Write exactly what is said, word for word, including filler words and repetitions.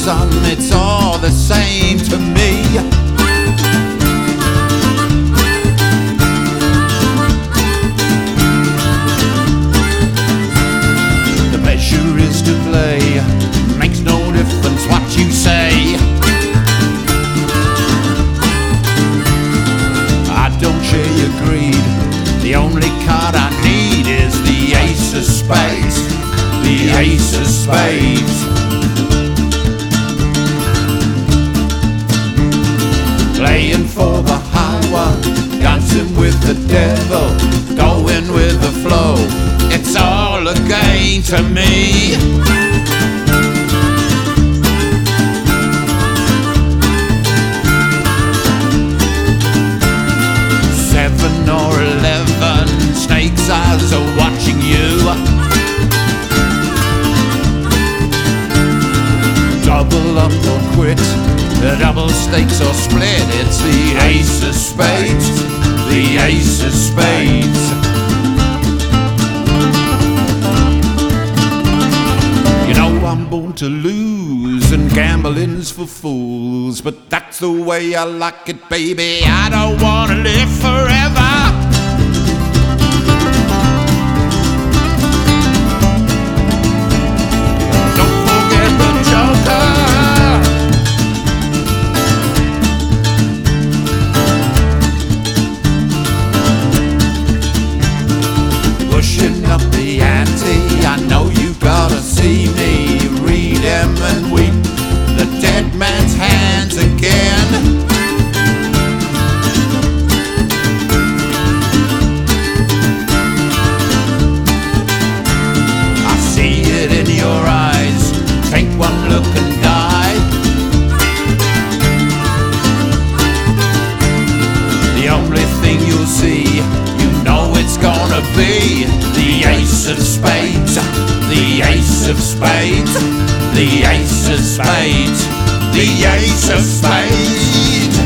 son, it's all the same to me. The pleasure is to play, makes no difference what you say. I don't share your greed, the only card I need is the ace of spades, the ace of spades. Playing for the high one, dancing with the devil, going with the flow, it's all a game to me. Seven or eleven snakes' eyes are watching you. Double up or quit, the double stakes or split. It's the ace of spades, the ace of spades. You know I'm born to lose, and gambling's for fools, but that's the way I like it, baby. I don't wanna live forever. Pushing up the ante, I know you gotta see me. Read him and weep, the dead man's hands again. I see it in your eyes, take one look and die. The only thing you'll see, you know it's gonna be the ace of spades, the ace of spades, the ace of spades, the ace of spades.